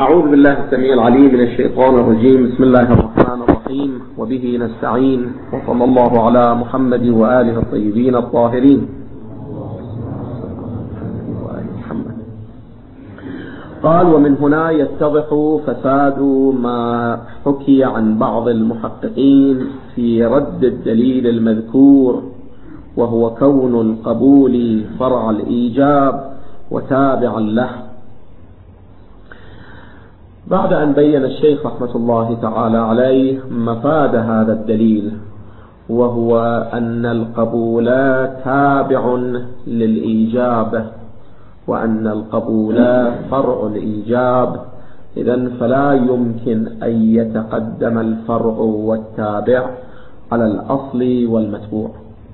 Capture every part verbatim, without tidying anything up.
أعوذ بالله السميع العليم من الشيطان الرجيم. بسم الله الرحمن الرحيم، وبه نستعين، وصلى الله على محمد وآله الطيبين الطاهرين. قال: ومن هنا يتضح فساد ما حكي عن بعض المحققين في رد الدليل المذكور، وهو كون القبول فرع الإيجاب وتابعا له. بعد أن بين الشيخ رحمة الله تعالى عليه مفاد هذا الدليل، وهو أن القبول تابع للإيجاب، وأن القبول فرع الإيجاب، إذن فلا يمكن أن يتقدم الفرع والتابع على الأصل والمتبوع.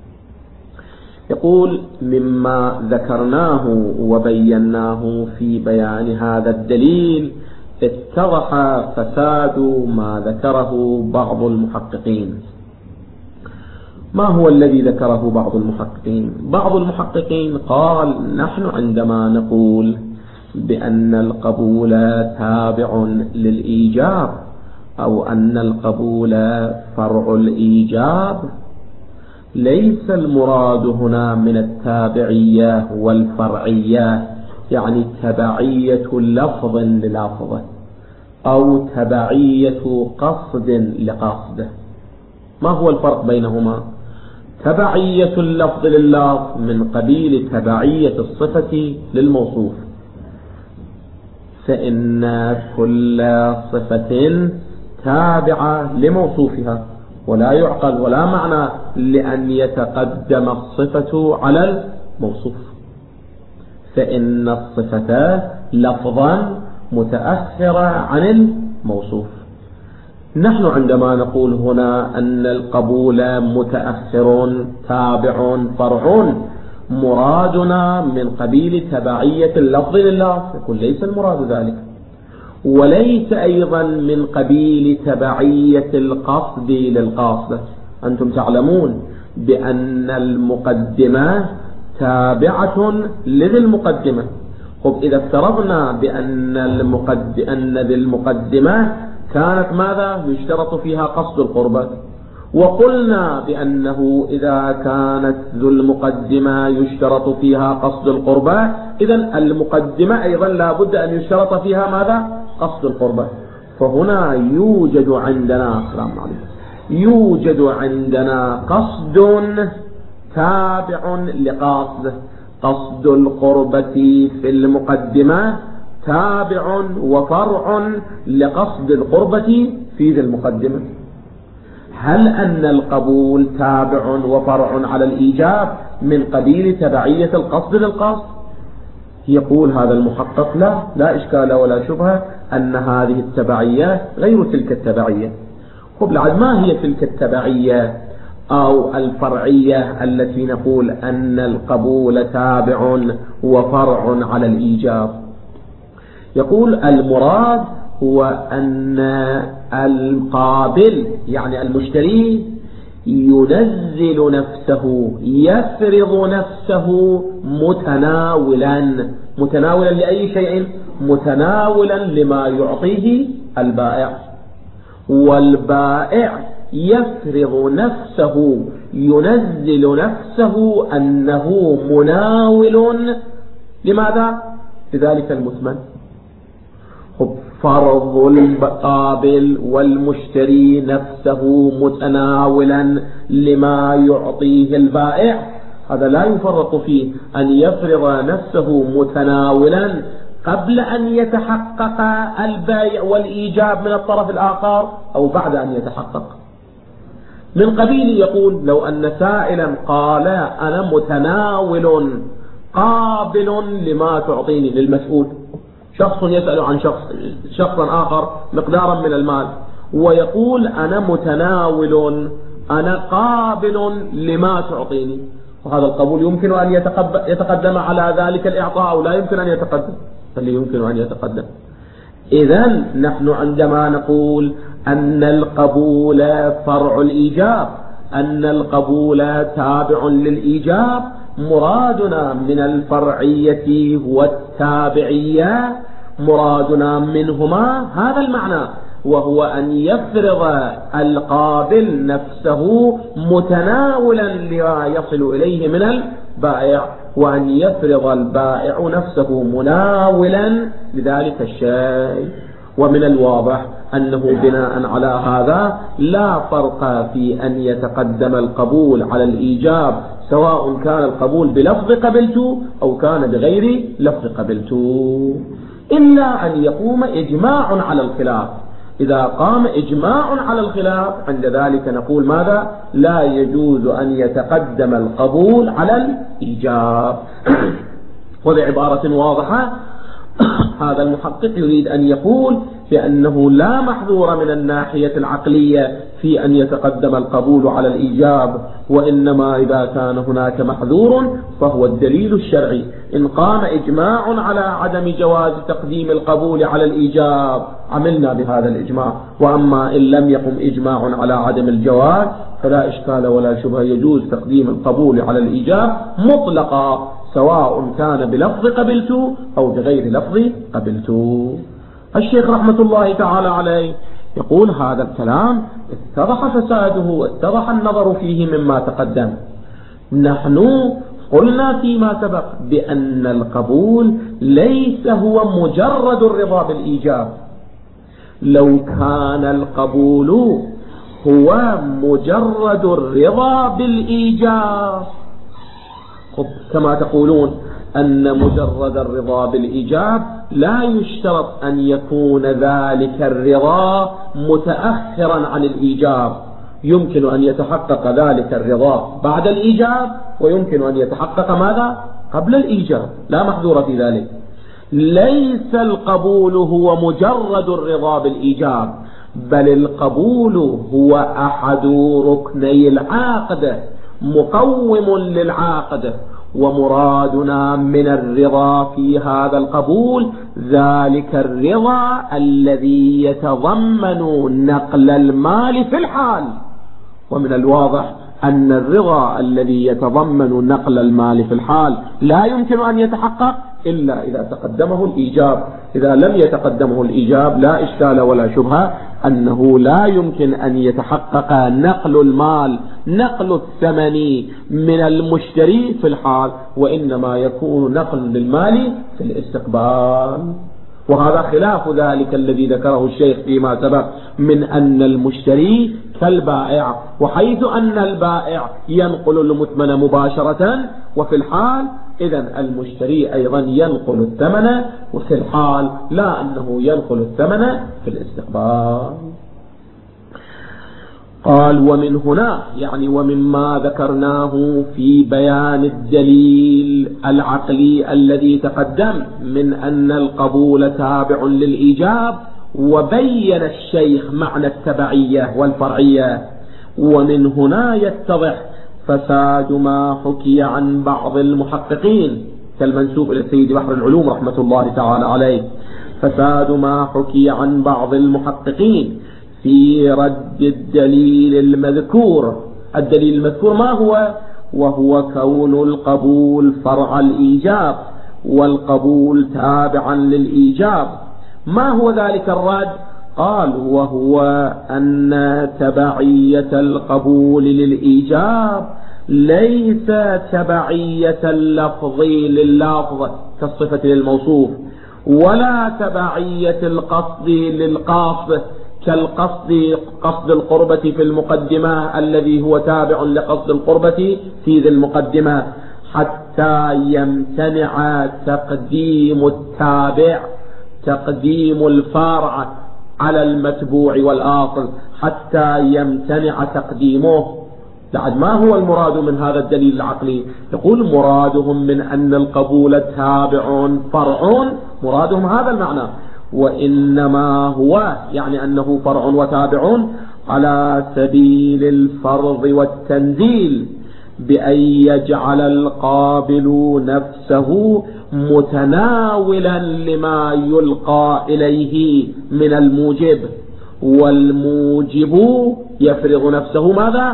يقول: مما ذكرناه وبيناه في بيان هذا الدليل اتضح فساد ما ذكره بعض المحققين. ما هو الذي ذكره بعض المحققين؟ بعض المحققين قال: نحن عندما نقول بأن القبول تابع للإيجاب، أو أن القبول فرع الإيجاب، ليس المراد هنا من التابعية والفرعية يعني تبعية لفظ للفظ أو تبعية قصد لقصد. ما هو الفرق بينهما؟ تبعية اللفظ لللفظ من قبيل تبعية الصفة للموصوف، فإن كل صفة تابعة لموصوفها، ولا يعقل ولا معنى لأن يتقدم الصفة على الموصوف، فإن الصفة لفظا متأخرة عن الموصوف. نحن عندما نقول هنا أن القبول متأخر تابع فرع، مرادنا من قبيل تبعية اللفظ لله، يقول ليس المراد ذلك، وليس أيضا من قبيل تبعية القصد للقاصد. أنتم تعلمون بأن المقدمة تابعة لذي المقدمة. خب إذا افترضنا بأن المقد... أن ذي المقدمة كانت ماذا؟ يشترط فيها قصد القربة، وقلنا بأنه إذا كانت ذو المقدمة يشترط فيها قصد القربة، إذن المقدمة أيضا لا بد أن يشترط فيها ماذا؟ قصد القربة. فهنا يوجد عندنا السلام عليكم يوجد عندنا قصد تابع لقصد، قصد القربة في المقدمة تابع وفرع لقصد القربة في ذي المقدمة. هل أن القبول تابع وفرع على الإيجاب من قبيل تبعية القصد للقصد؟ يقول هذا المحقق: لا لا إشكال ولا شبهة أن هذه التبعية غير تلك التبعية. خب لعد ما هي تلك التبعية أو الفرعية التي نقول أن القبول تابع وفرع على الإيجاب؟ يقول: المراد هو أن القابل يعني المشتري ينزل نفسه، يفرض نفسه متناولا متناولا لأي شيء؟ متناولا لما يعطيه البائع، والبائع يفرض نفسه، ينزل نفسه أنه مناول لماذا؟ لذلك المثمن. فرض القابل والمشتري نفسه متناولا لما يعطيه البائع، هذا لا يفرق فيه أن يفرض نفسه متناولا قبل أن يتحقق البيع والإيجاب من الطرف الآخر أو بعد أن يتحقق. من قبيل يقول: لو أن سائلا قال: أنا متناول قابل لما تعطيني، للمسؤول، شخص يسأل عن شخص شخصا آخر مقدارا من المال، ويقول: أنا متناول، أنا قابل لما تعطيني، وهذا القبول يمكن أن يتقدم على ذلك الإعطاء أو لا يمكن أن يتقدم؟ بل يمكن أن يتقدم. إذن نحن عندما نقول أن القبول فرع الإيجاب، أن القبول تابع للإيجاب، مرادنا من الفرعية والتابعية مرادنا منهما هذا المعنى، وهو أن يفرض القابل نفسه متناولا لما يصل إليه من البائع، وأن يفرض البائع نفسه مناولا لذلك الشيء. ومن الواضح أنه بناء على هذا لا فرق في أن يتقدم القبول على الإيجاب، سواء كان القبول بلفظ قبلت أو كان بغير لفظ قبلت، إلا أن يقوم إجماع على الخلاف. إذا قام إجماع على الخلاف عند ذلك نقول ماذا؟ لا يجوز أن يتقدم القبول على الإيجاب. وبعبارة واضحة هذا المحقق يريد أن يقول بأنه لا محذور من الناحية العقلية في أن يتقدم القبول على الإيجاب، وإنما إذا كان هناك محذور فهو الدليل الشرعي. إن قام إجماع على عدم جواز تقديم القبول على الإيجاب عملنا بهذا الإجماع، وأما إن لم يقم إجماع على عدم الجواز فلا إشكال ولا شبهة، يجوز تقديم القبول على الإيجاب مطلقا، سواء كان بلفظ قبلت أو بغير لفظ قبلت. الشيخ رحمة الله تعالى عليه يقول هذا الكلام اتضح فساده واتضح النظر فيه مما تقدم. نحن قلنا فيما سبق بأن القبول ليس هو مجرد الرضا بالإيجاب. لو كان القبول هو مجرد الرضا بالإيجاب كما تقولون أن مجرد الرضا بالإيجاب لا يشترط أن يكون ذلك الرضا متأخرا عن الإيجاب، يمكن أن يتحقق ذلك الرضا بعد الإيجاب ويمكن أن يتحقق ماذا؟ قبل الإيجاب، لا محذور في ذلك. ليس القبول هو مجرد الرضا بالإيجاب، بل القبول هو أحد ركني العقد مقوم للعقد، ومرادنا من الرضا في هذا القبول ذلك الرضا الذي يتضمن نقل المال في الحال. ومن الواضح أن الرضا الذي يتضمن نقل المال في الحال لا يمكن أن يتحقق إلا إذا تقدمه الإيجاب. إذا لم يتقدمه الإيجاب لا إشكال ولا شبهة أنه لا يمكن أن يتحقق نقل المال، نقل الثمن من المشتري في الحال، وإنما يكون نقل للمال في الاستقبال. وهذا خلاف ذلك الذي ذكره الشيخ فيما سبق من أن المشتري كالبائع، وحيث أن البائع ينقل المثمن مباشرة وفي الحال، إذن المشتري أيضا ينقل الثمن وفي الحال، لا أنه ينقل الثمن في الاستقبال. قال ومن هنا يعني ومما ذكرناه في بيان الدليل العقلي الذي تقدم من أن القبول تابع للإيجاب، وبين الشيخ معنى التبعية والفرعية. ومن هنا يتضح فساد ما حكي عن بعض المحققين كالمنسوب إلى السيد بحر العلوم رحمة الله تعالى عليه، فساد ما حكي عن بعض المحققين في رد الدليل المذكور. الدليل المذكور ما هو؟ وهو كون القبول فرع الإيجاب والقبول تابعا للإيجاب. ما هو ذلك الرد؟ قال وهو أن تبعية القبول للإيجاب ليس تبعية اللفظ لللفظ كالصفة للموصوف، ولا تبعية القصد للقاصد كالقصد قصد القربة في المقدمة الذي هو تابع لقصد القربة في ذي المقدمة، حتى يمتنع تقديم التابع تقديم الفارع على المتبوع والآصل، حتى يمتنع تقديمه. بعد ما هو المراد من هذا الدليل العقلي؟ يقول مرادهم من أن القبول تابع فرع، مرادهم هذا المعنى، وإنما هو يعني أنه فرع وتابع على سبيل الفرض والتنزيل، بأن يجعل القابل نفسه متناولا لما يلقى إليه من الموجب، والموجب يفرغ نفسه ماذا؟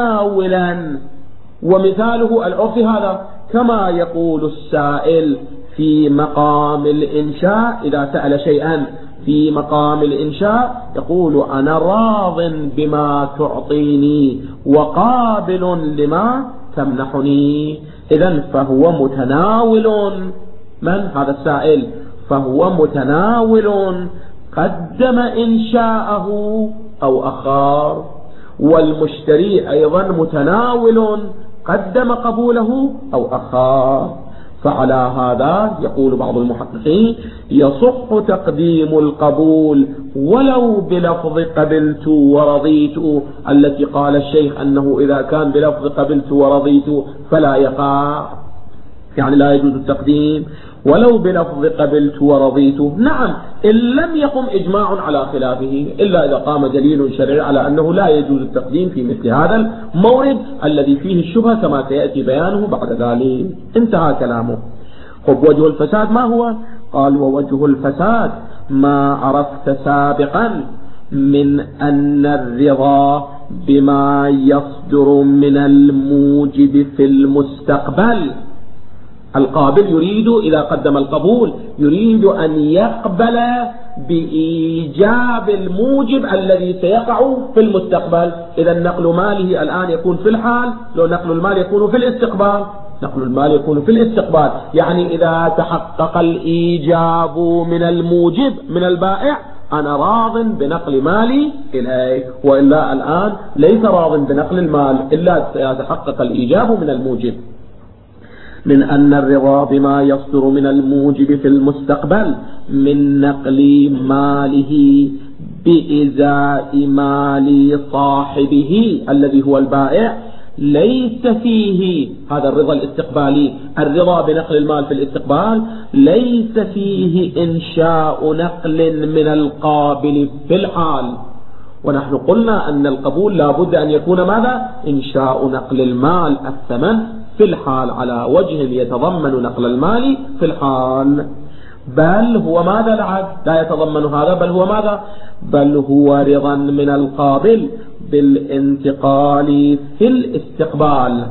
مناولا. ومثاله العرف هذا كما يقول السائل في مقام الإنشاء إذا سأل شيئا في مقام الإنشاء يقول أنا راض بما تعطيني وقابل لما تمنحني. إذن فهو متناول، من هذا السائل؟ فهو متناول قدم إنشاءه أو أخار، والمشتري أيضا متناول قدم قبوله أو أخار. فعلى هذا يقول بعض المحققين يصح تقديم القبول ولو بلفظ قبلت ورضيت، التي قال الشيخ أنه إذا كان بلفظ قبلت ورضيت فلا يقع، يعني لا يجوز التقديم ولو بلفظ قبلت ورضيت. نعم، إن لم يقم إجماع على خلافه، إلا إذا قام دليل شرعي على أنه لا يجوز التقديم في مثل هذا المورد الذي فيه الشبهة كما سيأتي بيانه بعد ذلك. انتهى كلامه. خب، وجه الفساد ما هو؟ قال ووجه الفساد ما عرفت سابقا من أن الرضا بما يصدر من الموجب في المستقبل. القابل يريد إذا قدم القبول يريد أن يقبل بإيجاب الموجب الذي سيقع في المستقبل. إذا نقل ماله الآن يكون في الحال، لو نقل المال يكون في الاستقبال، نقل المال يكون في الاستقبال، يعني إذا تحقق الإيجاب من الموجب من البائع أنا راض بنقل مالي إليه، وإلا الآن ليس راض بنقل المال إلا يتحقق الإيجاب من الموجب. من أن الرضا بما يصدر من الموجب في المستقبل من نقل ماله بإزاء مال صاحبه الذي هو البائع ليس فيه، هذا الرضا الاستقبالي، الرضا بنقل المال في الاستقبال ليس فيه إنشاء نقل من القابل في الحال. ونحن قلنا أن القبول لا بد أن يكون ماذا؟ إنشاء نقل المال الثمن في الحال على وجه يتضمن نقل المال في الحال. بل هو ماذا العقد؟ لا يتضمن هذا، بل هو ماذا؟ بل هو رضا من القابل بالانتقال في الاستقبال.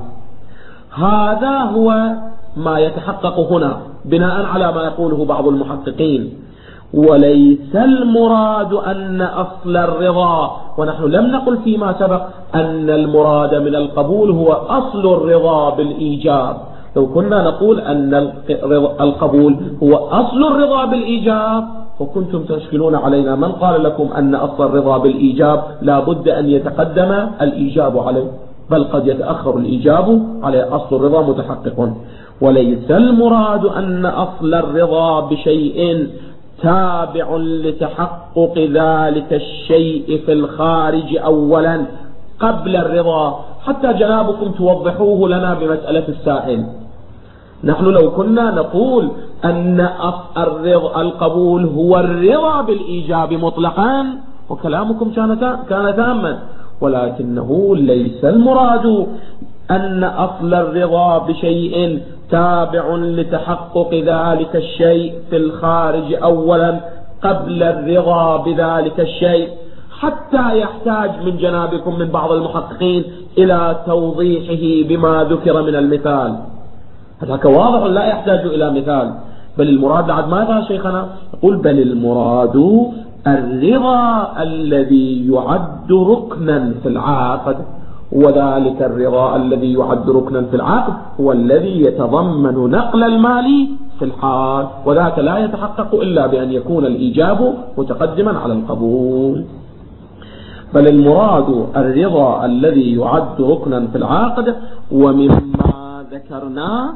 هذا هو ما يتحقق هنا بناء على ما يقوله بعض المحققين. وليس المراد أن أصل الرضا، ونحن لم نقل فيما سبق أن المراد من القبول هو أصل الرضا بالإيجاب. لو كنا نقول أن القبول هو أصل الرضا بالإيجاب وكنتم تشكلون علينا من قال لكم أن أصل الرضا بالإيجاب لا بد أن يتقدم الإيجاب عليه، بل قد يتأخر الإيجاب على أصل الرضا متحقق. وليس المراد أن أصل الرضا بشيء تابع لتحقق ذلك الشيء في الخارج أولا قبل الرضا، حتى جنابكم توضحوه لنا بمسألة السائل. نحن لو كنا نقول أن الرضا القبول هو الرضا بالإيجاب مطلقا وكلامكم كان تاما، ولكنه ليس المراد أن أصل الرضا بشيء تابع لتحقق ذلك الشيء في الخارج أولا قبل الرضا بذلك الشيء، حتى يحتاج من جنابكم من بعض المحققين إلى توضيحه بما ذكر من المثال. هذاك واضح لا يحتاج إلى مثال. بل المراد بعد ماذا شيخنا؟ يقول بل المراد الرضا الذي يعد ركنا في العقد، وذلك الرضا الذي يعد ركنا في العقد هو الذي يتضمن نقل المال في الحال، وذاك لا يتحقق إلا بأن يكون الإيجاب متقدما على القبول. بل المراد الرضا الذي يعد ركنا في العقد. ومما ذكرنا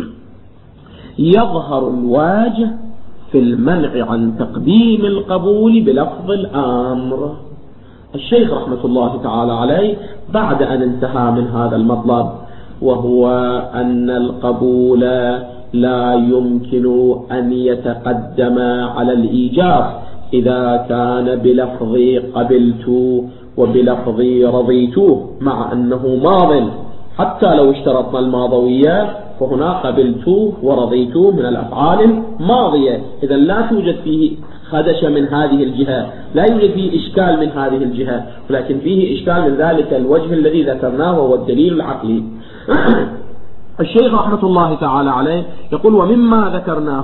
يظهر الواجه في المنع عن تقديم القبول بلفظ الأمر. الشيخ رحمة الله تعالى عليه بعد أن انتهى من هذا المطلب، وهو أن القبول لا يمكن أن يتقدم على الإيجاب إذا كان بلفظ قبلت وبلفظ رضيت، مع أنه ماض. حتى لو اشترطنا الماضوية فهنا قبلت ورضيت من الأفعال الماضية، إذا لا توجد فيه خدش من هذه الجهة، لا يوجد فيه إشكال من هذه الجهة، ولكن فيه إشكال من ذلك الوجه الذي ذكرناه وهو الدليل العقلي. الشيخ رحمة الله تعالى عليه يقول: ومما ذكرناه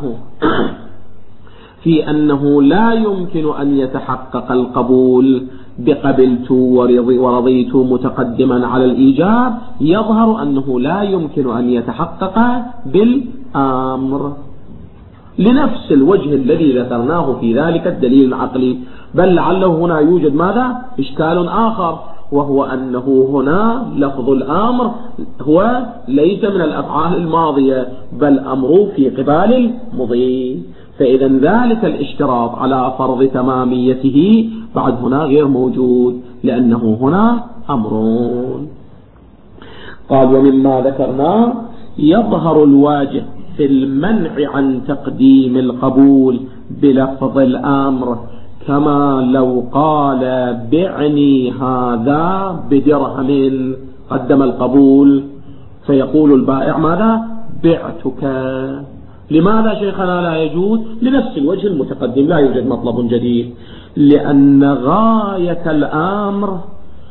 في أنه لا يمكن أن يتحقق القبول بقبلت ورضيت متقدما على الإيجاب، يظهر أنه لا يمكن أن يتحقق بالأمر لنفس الوجه الذي ذكرناه في ذلك الدليل العقلي، بل لعله هنا يوجد ماذا؟ إشكال آخر، وهو أنه هنا لفظ الأمر هو ليس من الأفعال الماضية بل أمر في قبال المضي، فإذا ذلك الاشتراط على فرض تماميته بعد هنا غير موجود لأنه هنا أمرون. قال: ومما ذكرنا يظهر الواجب في المنع عن تقديم القبول بلفظ الأمر، كما لو قال: بعني هذا بدرهم، قدم القبول، فيقول البائع: ماذا؟ بعتك. لماذا شيخنا لا يجوز؟ لنفس الوجه المتقدم، لا يوجد مطلب جديد، لأن غاية الأمر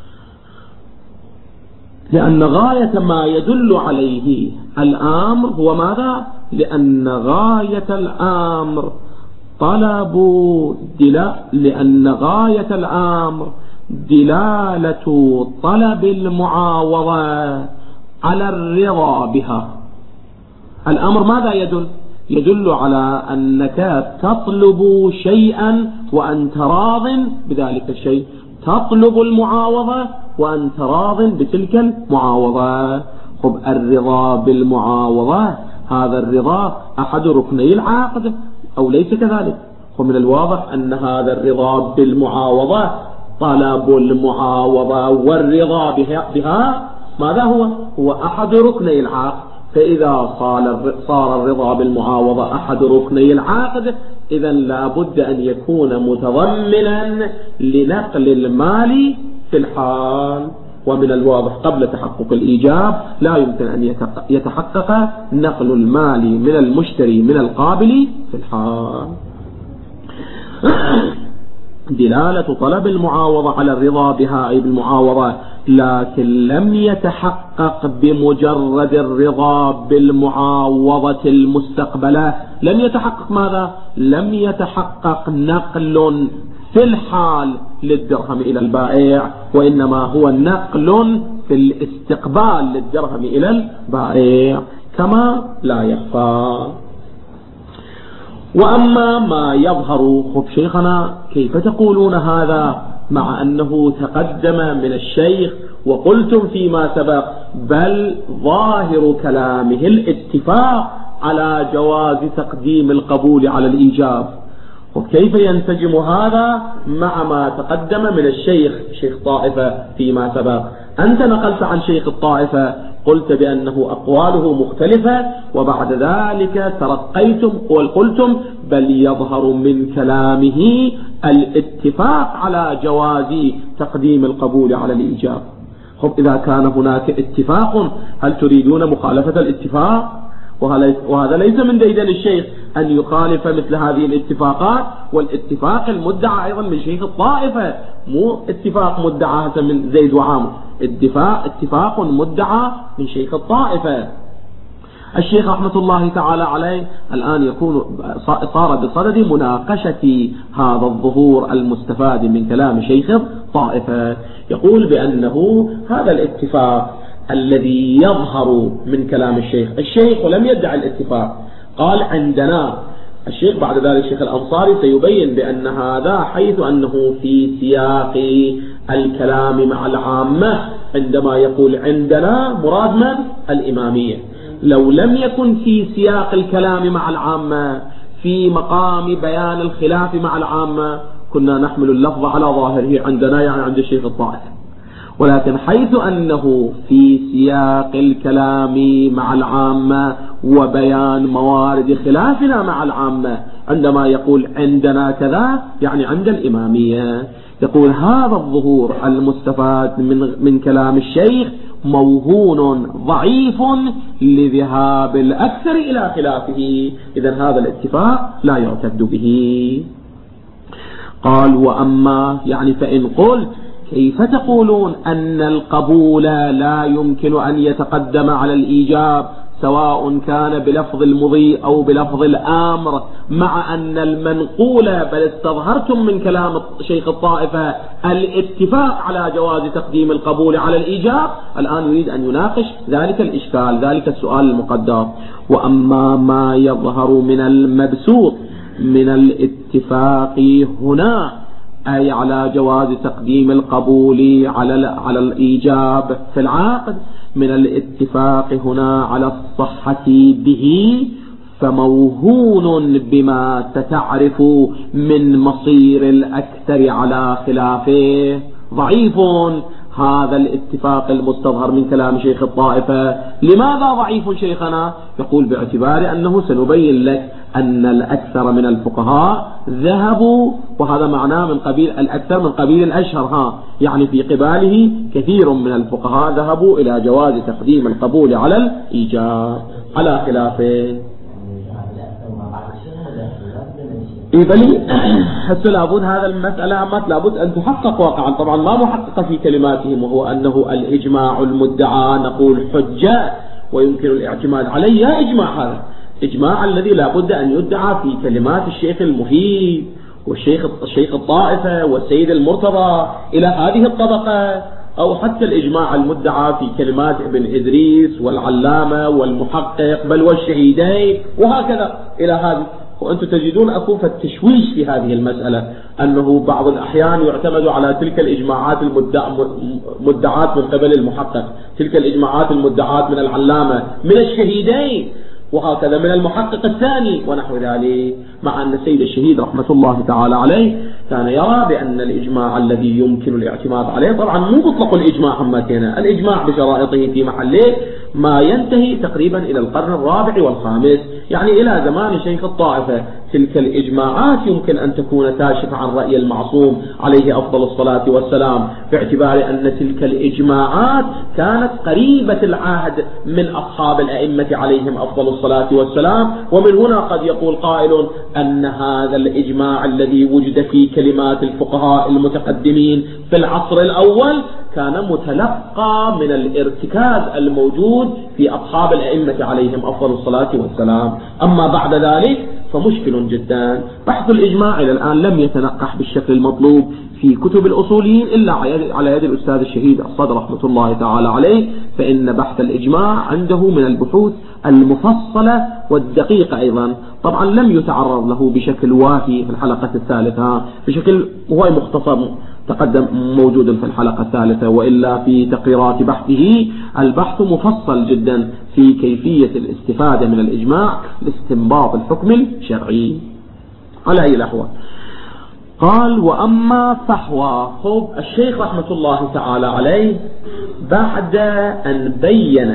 لأن غاية ما يدل عليه الأمر هو ماذا؟ لأن غاية الأمر طلب دلا لأن غاية الأمر دلالة طلب المعاوضة على الرضا بها. الأمر ماذا يدل؟ يدل على أنك تطلب شيئا وأنت راض بذلك الشيء، تطلب المعاوضة وأنت راض بتلك المعاوضة. خب الرضا بالمعاوضة هذا الرضا أحد ركني العقد أو ليس كذلك؟ ومن الواضح أن هذا الرضا بالمعاوضة طلب المعاوضة والرضا بها, بها ماذا هو؟ هو أحد ركني العقد. فإذا صار الرضا بالمعاوضة أحد ركني العقد، إذا لا بد أن يكون متضمنا لنقل المال في الحال، ومن الواضح قبل تحقق الإيجاب لا يمكن أن يتحقق نقل المال من المشتري من القابل في الحال. دلالة طلب المعاوضة على الرضا بها أي بالمعاوضة، لكن لم يتحقق بمجرد الرضا بالمعاوضة المستقبلة، لم يتحقق ماذا؟ لم يتحقق نقل في الحال للدرهم إلى البائع، وإنما هو نقل في الاستقبال للدرهم إلى البائع كما لا يخفى. وأما ما يظهر، خب شيخنا كيف تقولون هذا مع أنه تقدم من الشيخ وقلتم فيما سبق بل ظاهر كلامه الاتفاق على جواز تقديم القبول على الإيجاب، وكيف ينسجم هذا مع ما تقدم من الشيخ شيخ طائفة فيما سبق؟ أنت نقلت عن شيخ الطائفة قلت بأنه أقواله مختلفة، وبعد ذلك ترقيتم وقلتم بل يظهر من كلامه الاتفاق على جواز تقديم القبول على الإيجاب. خب إذا كان هناك اتفاق هل تريدون مخالفة الاتفاق؟ وهذا ليس من ديدن الشيخ أن يخالف مثل هذه الاتفاقات، والاتفاق المدعى أيضا من شيخ الطائفة، مو اتفاق مدعى من زيد وعامر، اتفاق, اتفاق مدعى من شيخ الطائفة. الشيخ رحمة الله تعالى عليه الآن يكون صار بصدد مناقشة هذا الظهور المستفاد من كلام شيخ الطائفة، يقول بأنه هذا الاتفاق الذي يظهر من كلام الشيخ، الشيخ لم يدعي الاتفاق، قال عندنا. الشيخ بعد ذلك الشيخ الأنصاري سيبين بأن هذا حيث أنه في سياق الكلام مع العامة، عندما يقول عندنا مراد من؟ الإمامية. لو لم يكن في سياق الكلام مع العامة في مقام بيان الخلاف مع العامة كنا نحمل اللفظ على ظاهره عندنا يعني عند الشيخ الطائفة، ولكن حيث أنه في سياق الكلام مع العامة وبيان موارد خلافنا مع العامة عندما يقول عندنا كذا يعني عند الإمامية، يقول هذا الظهور المستفاد من, من كلام الشيخ موهون ضعيف لذهاب الأكثر إلى خلافه، إذن هذا الاتفاق لا يعتد به. قال وأما يعني فإن قلت كيف تقولون أن القبول لا يمكن أن يتقدم على الإيجاب سواء كان بلفظ المضي أو بلفظ الأمر، مع أن المنقول بل استظهرتم من كلام شيخ الطائفة الاتفاق على جواز تقديم القبول على الإيجاب، الآن يريد أن يناقش ذلك الإشكال، ذلك السؤال المقدر. وأما ما يظهر من المبسوط من الاتفاق هنا، أي على جواز تقديم القبول على على الإيجاب في العقد، من الاتفاق هنا على الصحة به، فموهون بما تتعرف من مصير الأكثر على خلافه، ضعيف هذا الاتفاق المستظهر من كلام شيخ الطائفة. لماذا ضعيف شيخنا؟ يقول باعتبار أنه سنبين لك أن الأكثر من الفقهاء ذهبوا، وهذا معناه من قبيل الأكثر من قبيل الأشهر، ها يعني في قباله كثير من الفقهاء ذهبوا إلى جواز تقديم القبول على الإيجاب على خلافه. إذن هسه لابد هذا المسألة لابد أن تحقق واقعا، طبعا ما محققة في كلماتهم، وهو أنه الإجماع المدعى نقول حجة ويمكن الاعتماد عليه. يا إجماع هذا إجماع الذي لابد أن يدعى في كلمات الشيخ المفيد والشيخ الشيخ الطائفة والسيد المرتضى إلى هذه الطبقة، أو حتى الإجماع المدعى في كلمات ابن إدريس والعلامة والمحقق بل والشهيدين وهكذا إلى هذه. وأنتم تجدون أكو التشويش في هذه المسألة، أنه بعض الأحيان يعتمد على تلك الإجماعات المدعاة من قبل المحقق، تلك الإجماعات المدعاة من العلامة من الشهيدين وهكذا من المحقق الثاني ونحو ذلك، مع أن السيد الشهيد رحمة الله تعالى عليه كان يرى بأن الإجماع الذي يمكن الاعتماد عليه، طبعا مو مطلق الإجماع همتنا، الإجماع بشرائطه في محله ما ينتهي تقريبا إلى القرن الرابع والخامس، يعني إلى زمان شيخ الطائفة. تلك الإجماعات يمكن أن تكون كاشفة عن رأي المعصوم عليه أفضل الصلاة والسلام، باعتبار أن تلك الإجماعات كانت قريبة العهد من أصحاب الأئمة عليهم أفضل الصلاة والسلام. ومن هنا قد يقول قائل أن هذا الإجماع الذي وجد في كلمات الفقهاء المتقدمين في العصر الأول كان متلقى من الارتكاز الموجود في أصحاب الأئمة عليهم أفضل الصلاة والسلام. أما بعد ذلك فمشكل جدا. بحث الإجماع إلى الآن لم يتنقح بالشكل المطلوب في كتب الأصوليين إلا على يد الأستاذ الشهيد الصدر رحمة الله تعالى عليه، فإن بحث الإجماع عنده من البحوث المفصلة والدقيقة أيضا. طبعا لم يتعرض له بشكل وافي في الحلقة الثالثة، بشكل هو مختصر تقدم موجود في الحلقة الثالثة، وإلا في تقريرات بحثه البحث مفصل جدا في كيفية الاستفادة من الإجماع لاستنباط الحكم الشرعي. على أي الأحوال قال: وأما فحوى. خب الشيخ رحمة الله تعالى عليه بعد أن بين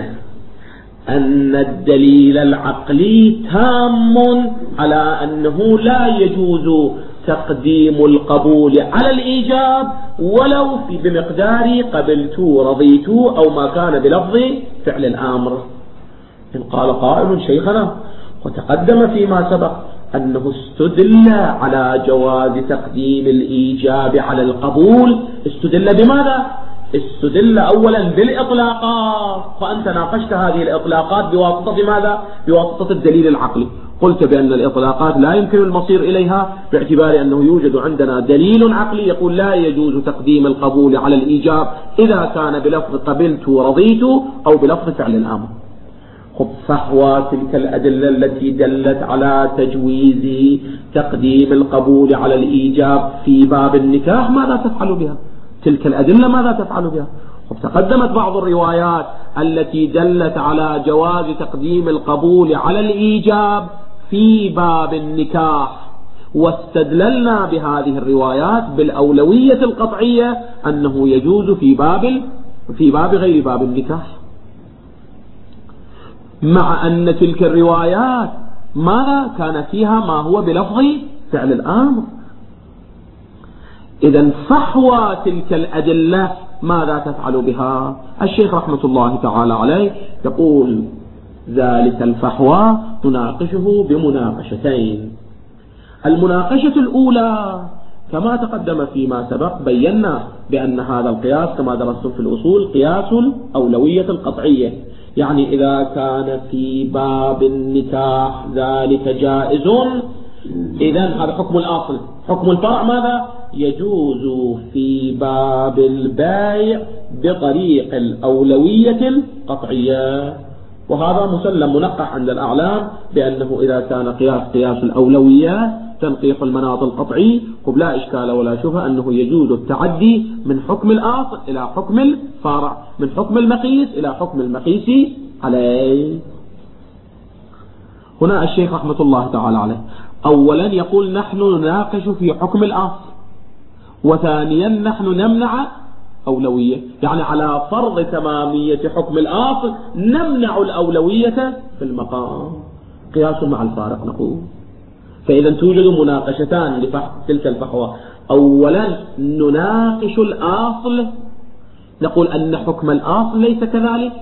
أن الدليل العقلي تام على أنه لا يجوز تقديم القبول على الإيجاب ولو في بمقدار قبلت رضيت أو ما كان بلفظ فعل الأمر، إن قال قائل شيخنا وتقدم فيما سبق أنه استدل على جواز تقديم الإيجاب على القبول، استدل بماذا؟ استدل أولا بالإطلاقات، فأنت ناقشت هذه الإطلاقات بواسطة ماذا؟ بواسطة الدليل العقلي. قلت بأن الإطلاقات لا يمكن المصير إليها باعتبار أنه يوجد عندنا دليل عقلي يقول لا يجوز تقديم القبول على الإيجاب إذا كان بلفظ قبلت ورضيت أو بلفظ فعل الأمر. خب فهو تلك الأدلة التي دلت على تجويز تقديم القبول على الإيجاب في باب النكاح ماذا تفعل بها؟ تلك الأدلة ماذا تفعل بها؟ تقدمت بعض الروايات التي دلت على جواز تقديم القبول على الإيجاب في باب النكاح، واستدللنا بهذه الروايات بالأولوية القطعية أنه يجوز في باب في باب غير باب النكاح، مع أن تلك الروايات ماذا كان فيها ما هو بلفظ فعل الأمر. إذن فحوى تلك الأدلة ماذا تفعل بها؟ الشيخ رحمة الله تعالى عليه يقول ذلك الفحوى نناقشه بمناقشتين. المناقشة الأولى كما تقدم فيما سبق بينا بأن هذا القياس كما درستم في الأصول قياس أولوية القطعية، يعني إذا كان في باب النكاح ذلك جائز، إذن هذا حكم الأصل. حكم الفرع ماذا؟ يجوز في باب البيع بطريق الأولوية القطعية، وهذا مسلم منقح عند الأعلام بأنه إذا كان قياس قياس الأولوية تنقيح المناط القطعي لا إشكال ولا شبهة أنه يجوز التعدي من حكم الأصل إلى حكم الفرع، من حكم المقيس إلى حكم المقيس عليه. هنا الشيخ رحمة الله تعالى عليه أولا يقول نحن نناقش في حكم الأصل، وثانيا نحن نمنع أولوية، يعني على فرض تمامية حكم الأصل نمنع الأولوية في المقام، قياس مع الفارق نقول. فإذا توجد مناقشتان لتلك الفحوى، أولا نناقش الأصل نقول أن حكم الأصل ليس كذلك،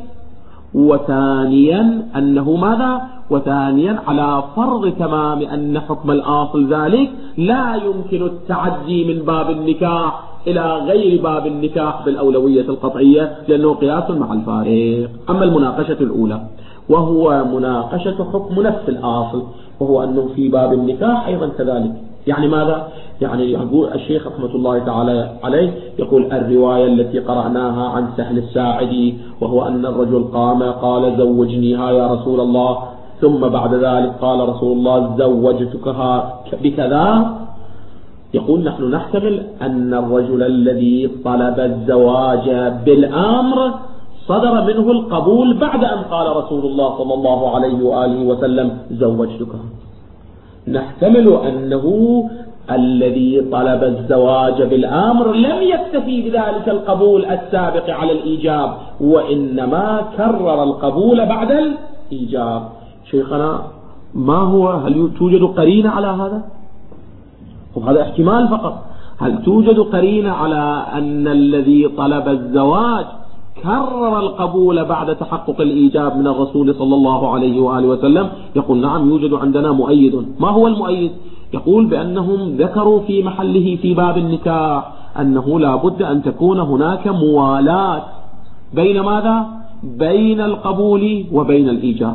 وثانيا أنه ماذا؟ وثانيا على فرض تمام أن حكم الأصل ذلك لا يمكن التعدي من باب النكاح إلى غير باب النكاح بالأولوية القطعية لأنه قياس مع الفارق. أما المناقشة الأولى وهو مناقشة حكم نفس الأصل، وهو أنه في باب النكاح أيضا كذلك. يعني ماذا؟ يعني يقول الشيخ رحمة الله تعالى عليه يقول الرواية التي قرأناها عن سهل الساعدي، وهو أن الرجل قام قال زوجنيها يا رسول الله، ثم بعد ذلك قال رسول الله زوجتكها بكذا. يقول نحن نحتمل أن الرجل الذي طلب الزواج بالأمر صدر منه القبول بعد أن قال رسول الله صلى الله عليه وآله وسلم زوجتكها. نحتمل أنه الذي طلب الزواج بالأمر لم يكتفي بذلك القبول السابق على الإيجاب، وإنما كرر القبول بعد الإيجاب. شيخنا ما هو، هل توجد قرينة على هذا؟ وهذا احتمال فقط. هل توجد قرينة على أن الذي طلب الزواج كرر القبول بعد تحقق الإيجاب من الرسول صلى الله عليه وآله وسلم؟ يقول نعم يوجد عندنا مؤيد. ما هو المؤيد؟ يقول بأنهم ذكروا في محله في باب النكاح أنه لا بد أن تكون هناك موالاة بين ماذا؟ بين القبول وبين الإيجاب،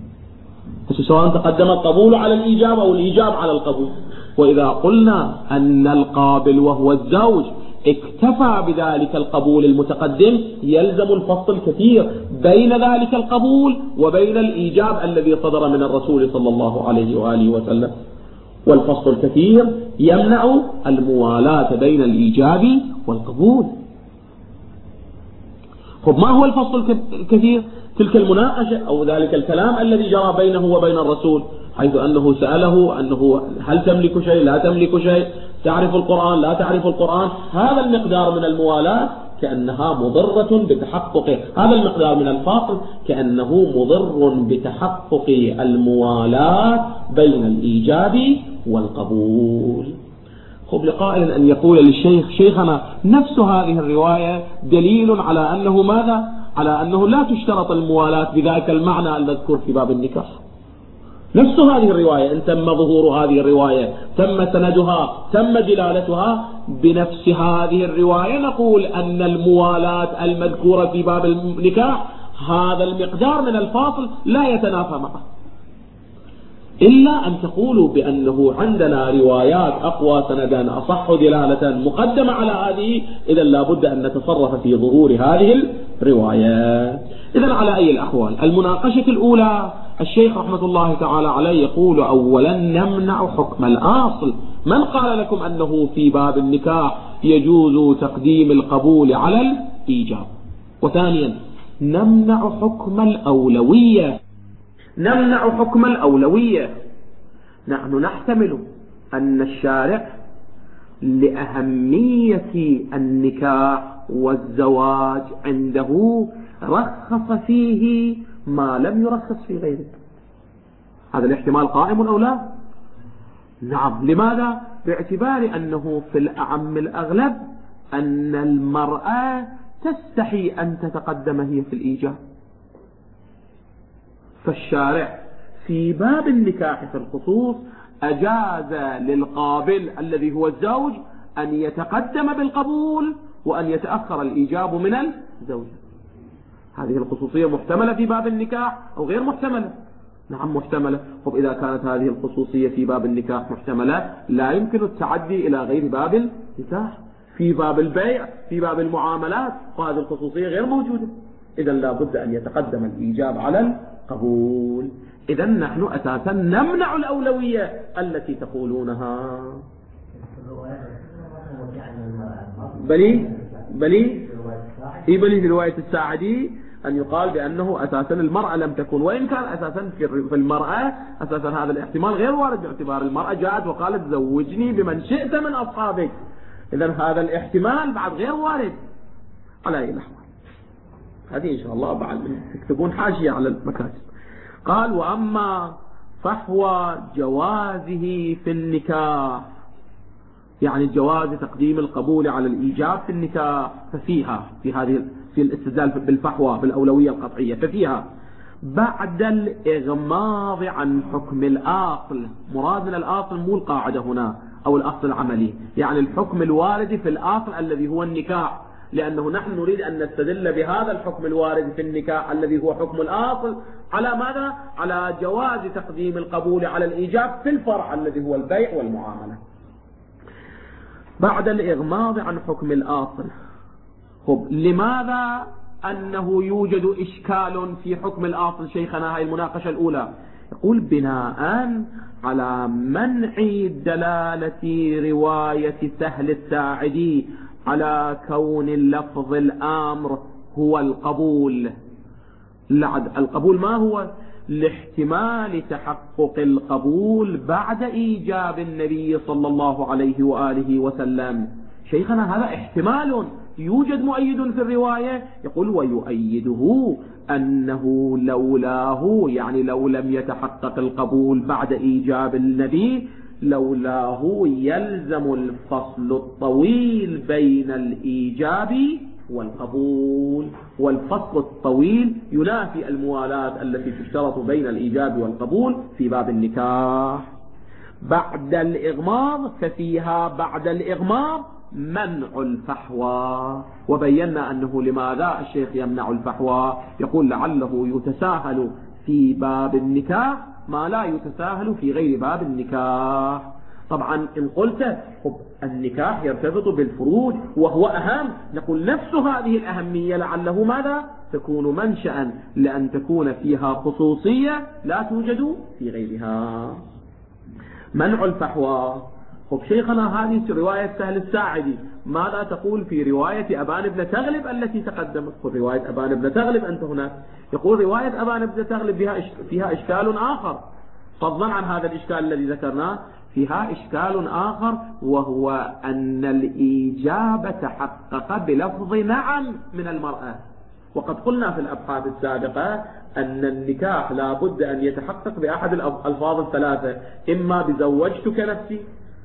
سواء تقدم القبول على الإيجاب أو الإيجاب على القبول. وإذا قلنا أن القابل وهو الزوج اكتفى بذلك القبول المتقدم يلزم الفصل الكثير بين ذلك القبول وبين الإيجاب الذي صدر من الرسول صلى الله عليه وآله وسلم، والفصل الكثير يمنع الموالاة بين الإيجاب والقبول. طب ما هو الفصل الكثير؟ تلك المناقشة أو ذلك الكلام الذي جرى بينه وبين الرسول، حيث أنه سأله أنه هل تملك شيء لا تملك شيء، تعرف القرآن لا تعرف القرآن. هذا المقدار من الموالاة كأنها مضرة بتحقق، هذا المقدار من الفاصل كأنه مضر بتحقق الموالاة بين الإيجاب والقبول. خب لقائل أن يقول للشيخ شيخنا نفس هذه الرواية دليل على أنه ماذا؟ على أنه لا تشترط الموالاة بذلك المعنى المذكور في باب النكاح. نفس هذه الرواية إن تم ظهور هذه الرواية، تم سندها، تم دلالتها بنفس هذه الرواية، نقول أن الموالاة المذكورة في باب النكاح هذا المقدار من الفاصل لا يتنافى معه، إلا أن تقولوا بأنه عندنا روايات أقوى سندا أصح دلالة مقدمة على هذه، إذا لابد أن نتصرف في ظهور هذه الرواية. إذا على أي الأحوال المناقشة الأولى الشيخ رحمة الله تعالى عليه يقول أولا نمنع حكم الأصل. من قال لكم أنه في باب النكاح يجوز تقديم القبول على الإيجاب؟ وثانيا نمنع حكم الأولوية. نمنع حكم الأولوية. نحن نحتمل أن الشارع لأهمية النكاح والزواج عنده رخص فيه ما لم يرخص في غيره. هذا الاحتمال قائم أو لا؟ نعم. لماذا؟ باعتبار أنه في الأعم الأغلب أن المرأة تستحي أن تتقدم هي في الإيجاب، فالشارع في باب النكاح في الخصوص أجاز للقابل الذي هو الزوج أن يتقدم بالقبول وأن يتأخر الإيجاب من الزوجة. هذه الخصوصية محتملة في باب النكاح أو غير محتملة؟ نعم محتملة. طب إذا كانت هذه الخصوصية في باب النكاح محتملة، لا يمكن التعدي إلى غير باب النكاح. في باب البيع، في باب المعاملات، وهذه الخصوصية غير موجودة. إذا لا بد أن يتقدم الإيجاب على القبول. إذا نحن أساسا نمنع الأولوية التي تقولونها. بلي بلي إيه بلي في رواية الساعدي أن يقال بأنه أساسا المرأة لم تكن، وإن كان أساسا في المرأة أساسا هذا الاحتمال غير وارد، باعتبار المرأة جاءت وقالت زوجني بمن شئت من أصحابك. إذا هذا الاحتمال بعد غير وارد على أي الأحوال. هذه إن شاء الله بعد تكتبون حاشية على المكاتب. قال: وأما فحوى جوازه في النكاح، يعني جواز تقديم القبول على الإيجاب في النكاح، ففيها في هذه في الاستدلال بالفحوى بالأولوية القطعية، ففيها بعد الإغماض عن حكم الأصل. مرادنا الأصل مو القاعدة هنا أو الأصل العملي، يعني الحكم الوارد في الأصل الذي هو النكاح، لأنه نحن نريد أن نستدل بهذا الحكم الوارد في النكاح الذي هو حكم الأصل على ماذا؟ على جواز تقديم القبول على الإيجاب في الفرع الذي هو البيع والمعاملة. بعد الإغماض عن حكم الأصل. خب لماذا أنه يوجد إشكال في حكم الأصل شيخنا؟ هاي المناقشة الأولى. يقول: بناء على منع دلالة رواية سهل الساعدي على كون لفظ الأمر هو القبول. القبول ما هو؟ لاحتمال تحقق القبول بعد إيجاب النبي صلى الله عليه وآله وسلم. شيخنا هذا احتمال يوجد مؤيد في الرواية. يقول: ويؤيده أنه لولاه، يعني لو لم يتحقق القبول بعد إيجاب النبي، لولاه يلزم الفصل الطويل بين الإيجاب والقبول. والفصل الطويل ينافي الموالاة التي تشترط بين الإيجاب والقبول في باب النكاح. بعد الإغماض، ففيها بعد الإغماض منع الفحوى. وبينا أنه لماذا الشيخ يمنع الفحوى. يقول: لعله يتساهل في باب النكاح ما لا يتساهل في غير باب النكاح. طبعا إن قلت خب النكاح يرتبط بالفروج وهو أهم، نقول نفس هذه الأهمية لعله ماذا تكون منشأ لأن تكون فيها خصوصية لا توجد في غيرها. منع الفحوى. خب شيخنا هذه رواية سهل الساعدي، ماذا تقول في رواية أبان بن تغلب التي تقدمت؟ قل رواية أبان بن تغلب أنت هناك. يقول: رواية أبان بن تغلب فيها فيها إشكال آخر، فضلا عن هذا الإشكال الذي ذكرناه، فيها إشكال آخر، وهو أن الإيجاب تحقق بلفظ نعم من المرأة. وقد قلنا في الأبحاث السابقة أن النكاح لا بد أن يتحقق بأحد الألفاظ الثلاثة، إما بزوجتك نفسي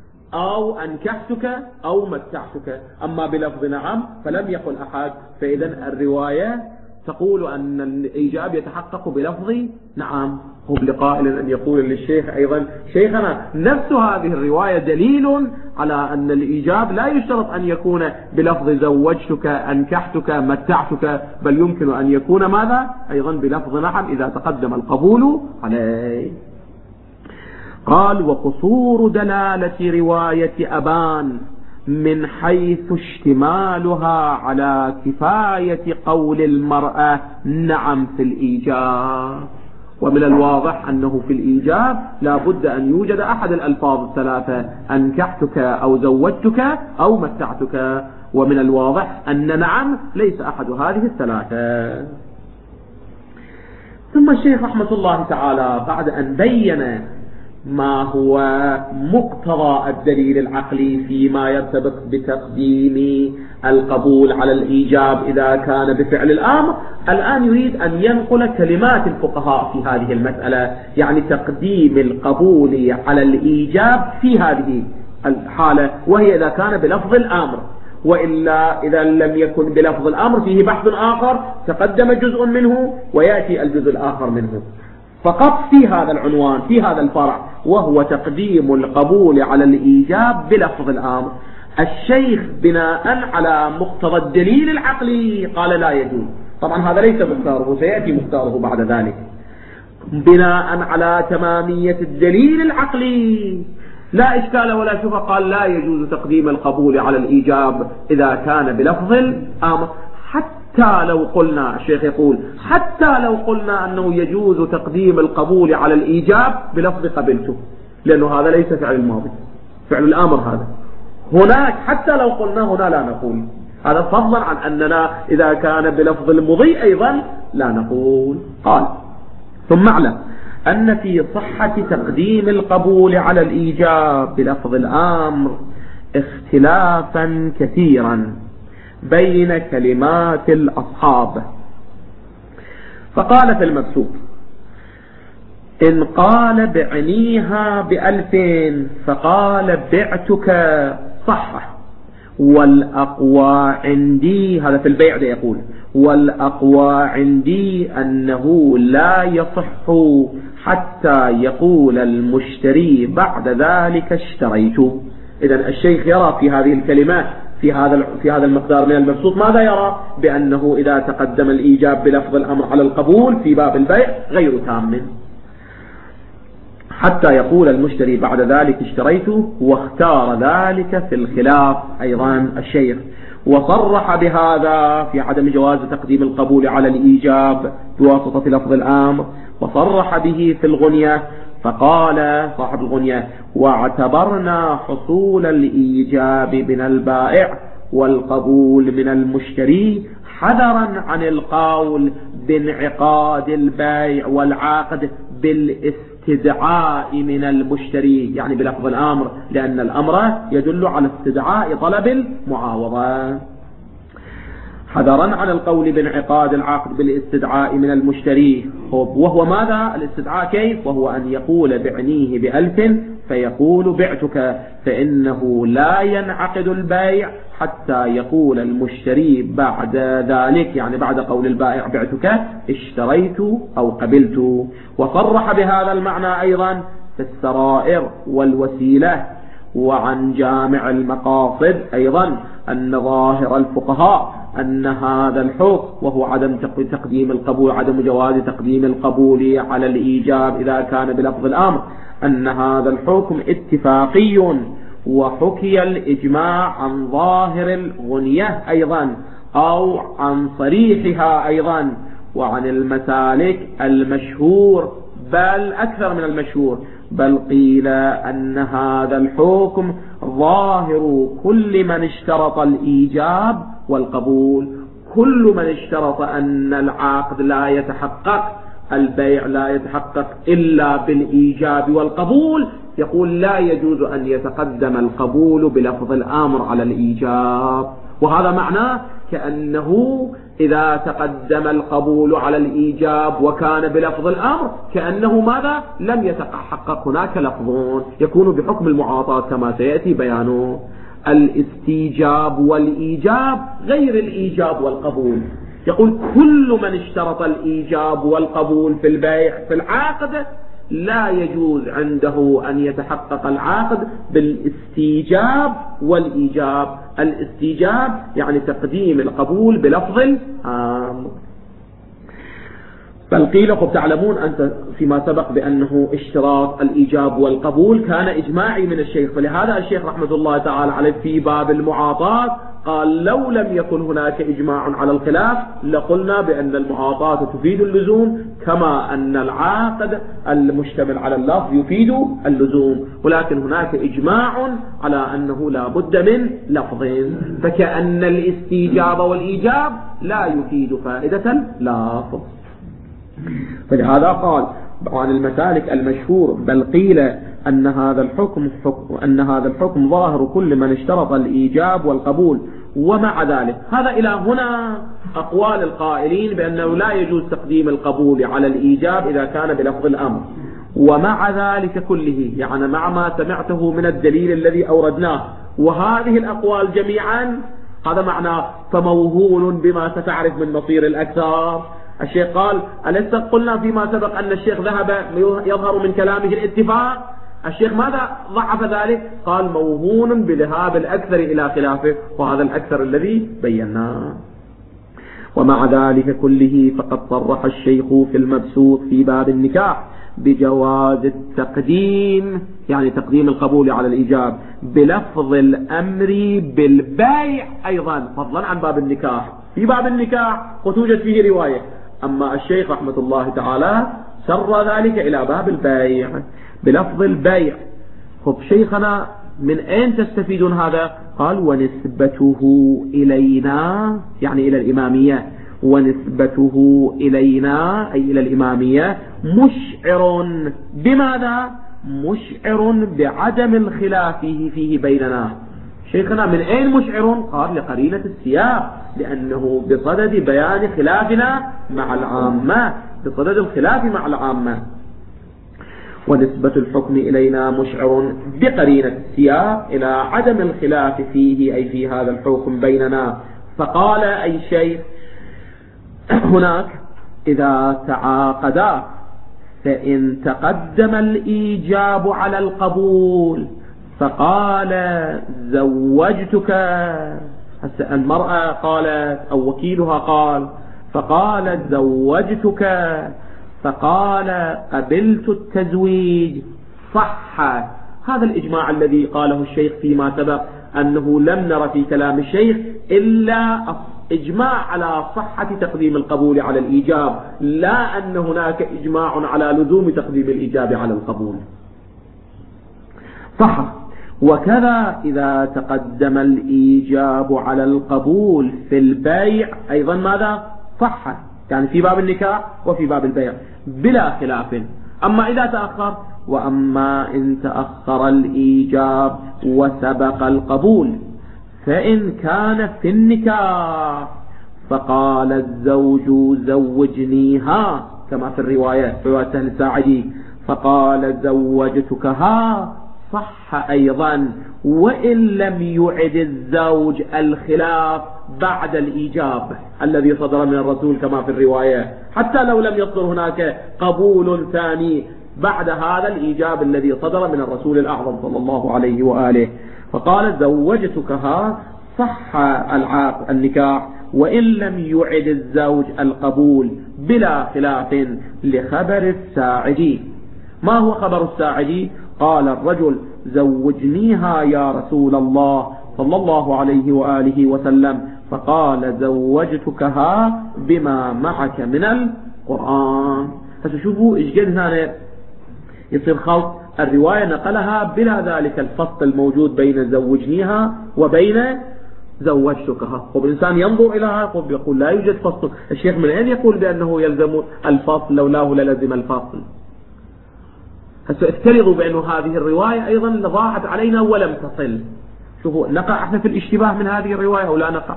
أو أنكحتك أو متعتك. أما بلفظ نعم فلم يقل أحد، فإذا الرواية تقول أن الإيجاب يتحقق بلفظ نعم. هو لقائل أن يقول للشيخ أيضا: شيخنا نفس هذه الرواية دليل على أن الإيجاب لا يشترط أن يكون بلفظ زوجتك أنكحتك متعتك، بل يمكن أن يكون ماذا أيضا بلفظ نعم إذا تقدم القبول عليه. قال: وقصور دلالة رواية أبان من حيث اشتمالها على كفاية قول المرأة نعم في الإيجاب. ومن الواضح أنه في الإيجاب لا بد أن يوجد أحد الألفاظ الثلاثة: أنكحتك أو زوجتك أو متعتك. ومن الواضح أن نعم ليس أحد هذه الثلاثة. ثم الشيخ رحمة الله تعالى بعد أن بين ما هو مقتضى الدليل العقلي فيما يرتبط بتقديم القبول على الإيجاب إذا كان بفعل الأمر، الآن يريد أن ينقل كلمات الفقهاء في هذه المسألة، يعني تقديم القبول على الإيجاب في هذه الحالة، وهي إذا كان بلفظ الأمر. وإلا إذا لم يكن بلفظ الأمر فيه بحث آخر تقدم جزء منه ويأتي الجزء الآخر منه. فقط في هذا العنوان في هذا الفرع، وهو تقديم القبول على الإيجاب بلفظ الأمر، الشيخ بناء على مقتضى الدليل العقلي قال لا يجوز. طبعا هذا ليس مختاره، سيأتي مختاره بعد ذلك. بناء على تمامية الدليل العقلي لا إشكال ولا شبهة، قال لا يجوز تقديم القبول على الإيجاب إذا كان بلفظ الأمر. حتى لو قلنا، الشيخ يقول حتى لو قلنا أنه يجوز تقديم القبول على الإيجاب بلفظ قبلته، لأنه هذا ليس فعل الماضي، فعل الأمر هذا. هناك حتى لو قلنا هنا لا نقول هذا، فضلا عن أننا إذا كان بلفظ المضي أيضا لا نقول. قال ثم اعلم أن في صحة تقديم القبول على الإيجاب بلفظ الأمر اختلافا كثيرا بين كلمات الأصحاب. فقال في المبسوط: إن قال بعنيها بألفين فقال بعتك صحة، والأقوى عندي، هذا في البيع ده يقول، والأقوى عندي أنه لا يصح حتى يقول المشتري بعد ذلك اشتريت. إذن الشيخ يرى في هذه الكلمات في هذا في هذا المقدار من المبسوط ماذا يرى؟ بأنه إذا تقدم الإيجاب بلفظ الأمر على القبول في باب البيع غير تام، حتى يقول المشتري بعد ذلك اشتريت. واختار ذلك في الخلاف أيضا الشيخ، وصرح بهذا في عدم جواز تقديم القبول على الإيجاب بواسطة لفظ الأمر، وصرح به في الغنية. فقال صاحب الغنية: واعتبرنا حصول الإيجاب من البائع والقبول من المشتري حذرا عن القول بانعقاد البيع والعقد بالاستدعاء من المشتري، يعني بلفظ الأمر، لأن الأمر يدل على استدعاء طلب المعاوضة. حذرا عن القول بانعقاد العقد بالاستدعاء من المشتري، وهو ماذا الاستدعاء كيف؟ وهو أن يقول بعنيه بألف فيقول بعتك، فإنه لا ينعقد البيع حتى يقول المشتري بعد ذلك، يعني بعد قول البائع بعتك اشتريت أو قبلت. وصرح بهذا المعنى أيضا في السرائر والوسيلة. وعن جامع المقاصد أيضا أن ظاهر الفقهاء أن هذا الحكم، وهو عدم تقديم القبول، عدم جواز تقديم القبول على الإيجاب إذا كان بلفظ الأمر، أن هذا الحكم اتفاقي. وحكي الإجماع عن ظاهر الغنية أيضا أو عن صريحها أيضا، وعن المسالك المشهور، بل أكثر من المشهور، بل قيل أن هذا الحكم ظاهر كل من اشترط الإيجاب والقبول. كل من اشترط أن العقد لا يتحقق، البيع لا يتحقق إلا بالإيجاب والقبول، يقول لا يجوز أن يتقدم القبول بلفظ الأمر على الإيجاب. وهذا معناه كأنه إذا تقدم القبول على الإيجاب وكان بلفظ الأمر كأنه ماذا؟ لم يتحقق هناك لفظ، يكون بحكم المعاطاة كما سيأتي بيانه. الاستيجاب والإيجاب غير الإيجاب والقبول. يقول كل من اشترط الإيجاب والقبول في البيع في العقد لا يجوز عنده أن يتحقق العقد بالاستيجاب والإيجاب. الاستيجاب يعني تقديم القبول بلفظ الأمر. بل قيل قد تعلمون أنت فيما سبق بأنه اشتراط الإيجاب والقبول كان إجماعي من الشيخ، فلهذا الشيخ رحمة الله تعالى عليه في باب المعاطاة قال لو لم يكن هناك إجماع على الخلاف لقلنا بأن المعاطاة تفيد اللزوم، كما أن العقد المشتمل على اللفظ يفيد اللزوم، ولكن هناك إجماع على أنه لا بد من لفظ، فكأن الاستيجاب والإيجاب لا يفيد فائدة اللفظ. فلهذا قال عن المسالك المشهور بل قيل أن هذا الحكم حكم أن هذا الحكم ظاهر كل من اشترط الإيجاب والقبول. ومع ذلك هذا إلى هنا أقوال القائلين بأنه لا يجوز تقديم القبول على الإيجاب إذا كان بلفظ الأمر. ومع ذلك كله، يعني مع ما سمعته من الدليل الذي أوردناه وهذه الأقوال جميعا، هذا معناه فموهول بما ستعرف من مصير الأكثر. الشيخ قال أليس قلنا فيما سبق أن الشيخ ذهب يظهر من كلامه الاتفاق؟ الشيخ ماذا ضعف ذلك؟ قال موهون بذهاب الأكثر إلى خلافه، وهذا الأكثر الذي بيناه. ومع ذلك كله فقد صرح الشيخ في المبسوط في باب النكاح بجواز التقديم، يعني تقديم القبول على الإيجاب، بلفظ الأمر بالبيع أيضا، فضلا عن باب النكاح. في باب النكاح وتوجد فيه رواية، أما الشيخ رحمة الله تعالى سر ذلك إلى باب البيع بلفظ البيع. خب شيخنا من أين تستفيدون هذا؟ قال ونسبته إلينا، يعني إلى الإمامية، ونسبته إلينا أي إلى الإمامية مشعر بماذا؟ مشعر بعدم الخلاف فيه بيننا. شيخنا من أين مشعر؟ قال لقرينة السياق، لأنه بصدد بيان خلافنا مع العامة، بصدد الخلاف مع العامة. ونسبة الحكم إلينا مشعر بقرينة السياق إلى عدم الخلاف فيه، أي في هذا الحكم بيننا. فقال أي شيء هناك إذا تعاقدا فإن تقدم الإيجاب على القبول فقال زوجتك، المرأة قالت أو وكيلها قال، فقال زوجتك، فقال قبلت التزويج، صح. هذا الإجماع الذي قاله الشيخ فيما سبق أنه لم نرى في كلام الشيخ إلا إجماع على صحة تقديم القبول على الإيجاب، لا أن هناك إجماع على لزوم تقديم الإيجاب على القبول. صح. وكذا إذا تقدم الإيجاب على القبول في البيع أيضا ماذا؟ صح، يعني في باب النكاح وفي باب البيع بلا خلاف. أما إذا تأخر، وأما إن تأخر الإيجاب وسبق القبول، فإن كان في النكاح فقال الزوج زوجنيها كما في الرواية في رواية الساعدي، فقال زوجتكها، صح أيضا، وإن لم يعد الزوج الخلاف بعد الإيجاب الذي صدر من الرسول كما في الرواية، حتى لو لم يصدر هناك قبول ثاني بعد هذا الإيجاب الذي صدر من الرسول الأعظم صلى الله عليه وآله. فقال زوجتكها، صح العقد النكاح وإن لم يعد الزوج القبول بلا خلاف، لخبر الساعدي. ما هو خبر الساعدي؟ قال الرجل زوجنيها يا رسول الله صلى الله عليه وآله وسلم، فقال زوجتكها بما معك من القرآن. فتشوفوا إيش قد هنا يصير خلط. الرواية نقلها بلا ذلك الفصل الموجود بين زوجنيها وبين زوجتكها. والإنسان ينظر إليها يقول لا يوجد فصل. الشيخ من أين يقول بأنه يلزم الفصل؟ لولاه للزم الفصل. هسه افترضوا بأنه هذه الرواية أيضا ضاعت علينا ولم تصل. شوفوا نقع احنا في الاشتباه من هذه الرواية أو لا نقع؟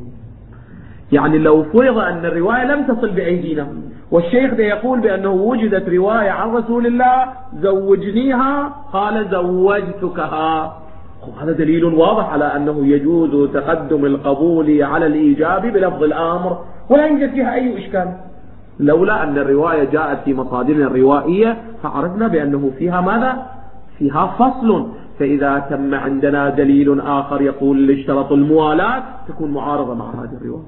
يعني لو فرض أن الرواية لم تصل بأيدينا والشيخ ده يقول بأنه وجدت رواية عن رسول الله زوجنيها قال زوجتكها، هذا دليل واضح على أنه يجوز تقدم القبول على الإيجاب بلفظ الأمر ولا يوجد فيها أي إشكال، لولا أن الرواية جاءت في مصادرنا الروائية فعرفنا بأنه فيها ماذا؟ فيها فصل. فإذا تم عندنا دليل آخر يقول اشترط الموالاة تكون معارضة مع هذه الرواية.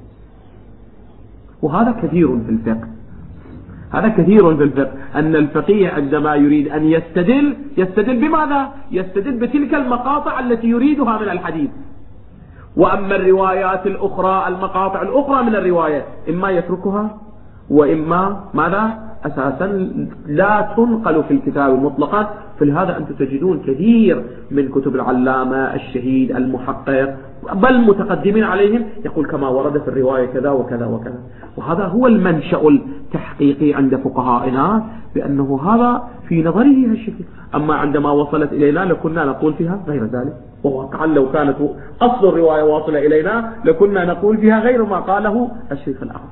وهذا كثير في الفقه، هذا كثير في الفقه أن الفقيه عندما يريد أن يستدل يستدل بماذا؟ يستدل بتلك المقاطع التي يريدها من الحديث. وأما الروايات الأخرى المقاطع الأخرى من الرواية إما يتركها وإما ماذا؟ أساسا لا تنقل في الكتاب مطلقا. فلهذا أنتم تجدون كثير من كتب العلامة الشهيد المحقق بل متقدمين عليهم يقول كما ورد في الرواية كذا وكذا وكذا. وهذا هو المنشأ التحقيقي عند فقهائنا بأنه هذا في نظره هالشكل. أما عندما وصلت إلينا لكنا نقول فيها غير ذلك، وواقعا لو كانت أصل الرواية واصلة إلينا لكنا نقول فيها غير ما قاله الشيخ الأعظم.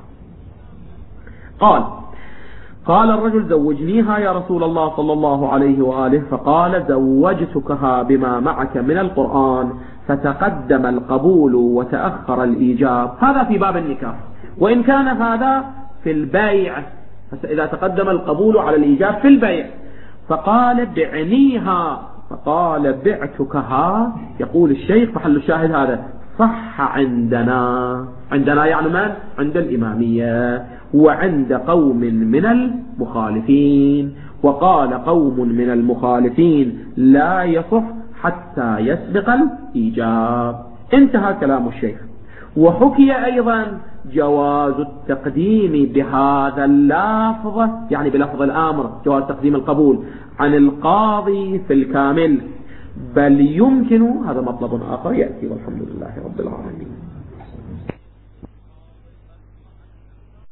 قال قال الرجل زوجنيها يا رسول الله صلى الله عليه وآله، فقال زوجتكها بما معك من القرآن، فتقدم القبول وتأخر الإيجاب. هذا في باب النكاح. وإن كان هذا في البيع، إذا تقدم القبول على الإيجاب في البيع، فقال بعنيها، فقال بعتكها، يقول الشيخ محل الشاهد هذا، صح عندنا. عندنا يعني من؟ عند الإمامية وعند قوم من المخالفين. وقال قوم من المخالفين لا يصح حتى يسبق الإيجاب. انتهى كلام الشيخ. وحكي أيضا جواز التقديم بهذا اللفظ، يعني بلفظ الأمر، جواز تقديم القبول عن القاضي في الكامل، بل يمكن، هذا مطلب آخر يأتي، والحمد لله رب العالمين.